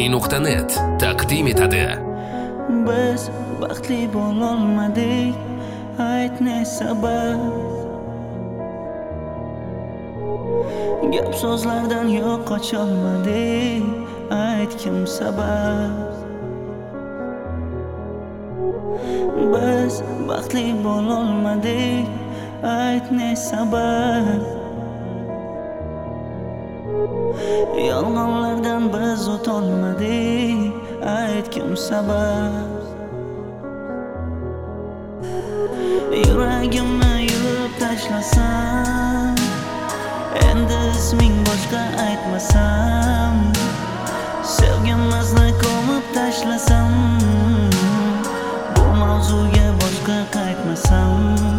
Peroniy.net taqdim etadi. Biz baxtli bo'lolmadik, ayt ne sabab? Gap so'zlardan yo'q qocholmadik, ayt kim sabab? Biz baxtli bo'lolmadik, ayt ne sabab? Yolg'onlardan biz o'tolmadik, ayt kim sabab? Yuragimni yulib tashlasam, endi isming boshqa aytmasam, sevgimizni ko'mib tashlasam, bu mavzuga boshqa qaytmasam,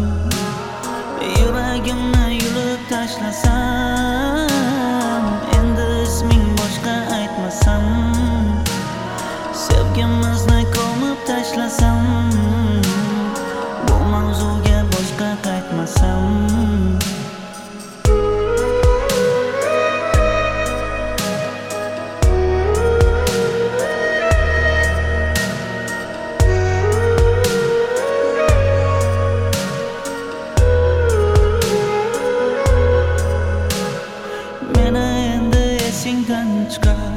yuragimni yulib tashlasam, endi isming boshqa aytmasam, sevgimizni ko'mib tashlasam, bu mavzuga boshqa qaytmasam. Meni endi esingdan chiqar,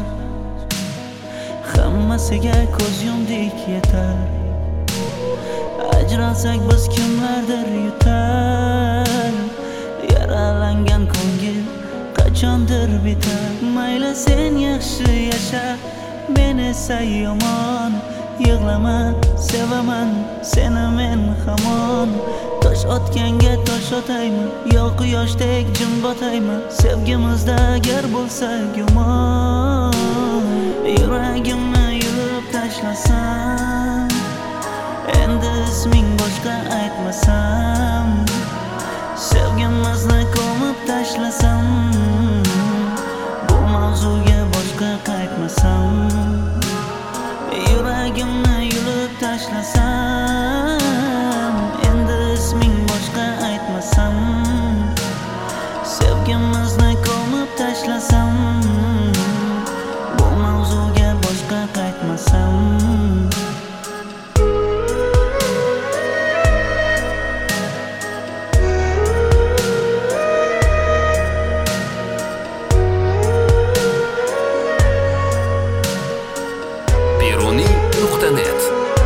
hammasiga ko'z yumdik yetar. Ajralsak biz kimlardir yutar, yaralangan ko'ngil qachondir bitar. Mayli sen yaxshi yasha, men esa yomon. Yig'lama, sevaman seni men hamon. Tosh otganga tosh otaymi, yo quyoshdek jim botaymi? Sevgimizda agar bo'lsa gumon, yuragimni yulib tashlasam, endi isming boshqa aytmasam, sevgimizni ko'mib tashlasam, bu mavzuga boshqa qaytmasam, yuragimni yulib tashlasam, endi isming boshqa aytmasam, sevgimizni ko'mib tashlasam, bu mavzuga boshqa qaytmasam. Peroniy.net